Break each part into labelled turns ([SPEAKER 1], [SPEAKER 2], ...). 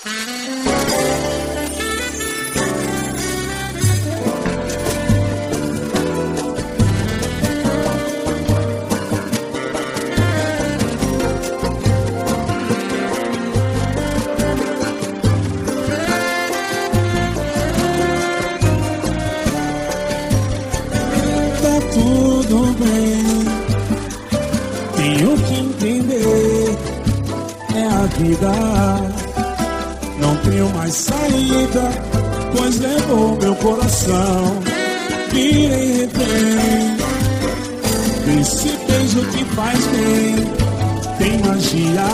[SPEAKER 1] Tudo bem, tenho que entender, é a vida. Não tenho mais saída, pois levou meu coração. Virei refém desse beijo que faz bem, tem magia.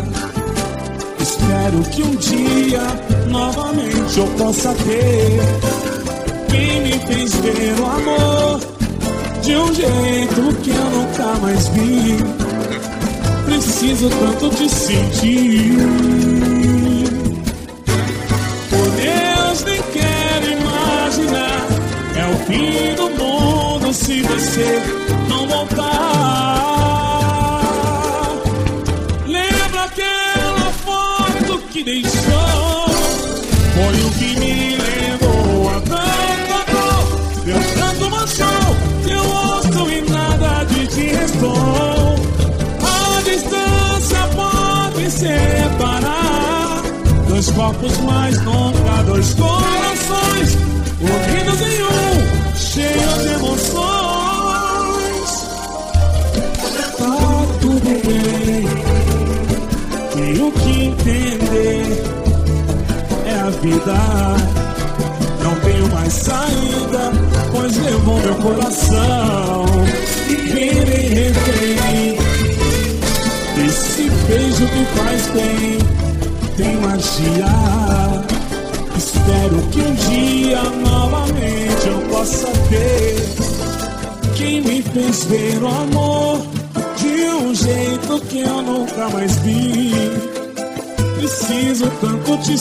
[SPEAKER 1] Espero que um dia novamente eu possa ter quem me fez ver o amor de um jeito que eu nunca mais vi. Preciso tanto te sentir. Por Deus, nem quero imaginar. É o fim do mundo se você não voltar. Lembra aquela foto que deixou? Foi o que me levou a tanta dor. Meu canto manchou teu rosto e nada de ti restou. A distância pode separar dois corpos, mas nunca dois corações unidos em um, cheios de emoções. Tá tudo bem, tenho que entender, é a vida. Não tenho mais saída, pois levou meu coração. Virei refém desse beijo que faz bem, tem magia. Espero que um dia novamente eu possa ter quem me fez ver o amor de um jeito que eu nunca mais vi. Preciso tanto te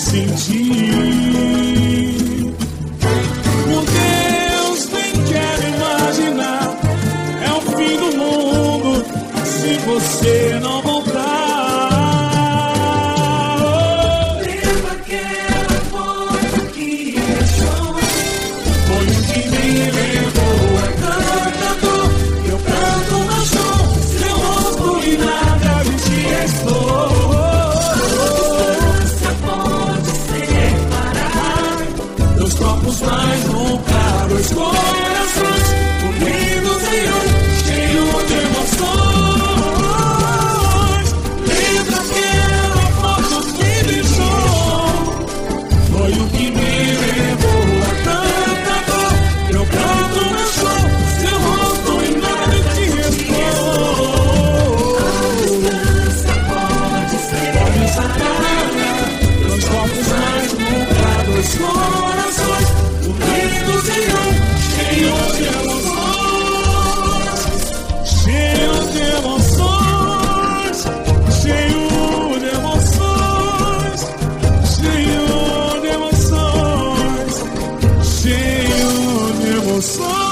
[SPEAKER 1] sentir. Meu Deus, nem quero imaginar. É o fim do mundo se você não voltar.
[SPEAKER 2] Lembra aquela foto que deixou?
[SPEAKER 1] Foi o que me levou a tanta dor. Eu canto no chão, seu rosto e nada de ti restou. Mas nunca dois corações unidos em um, cheio de emoções. Lembra aquela foto que deixou? Foi o que me levou a tanta dor. Eu canto no chão, seu rosto e nada de ti restou.
[SPEAKER 2] A distância pode separar
[SPEAKER 1] dois corpos, mas nunca dois corações unidos em um, cheio de emoções, cheio de emoções, cheio de emoções, cheio de emoções, cheio de emoções.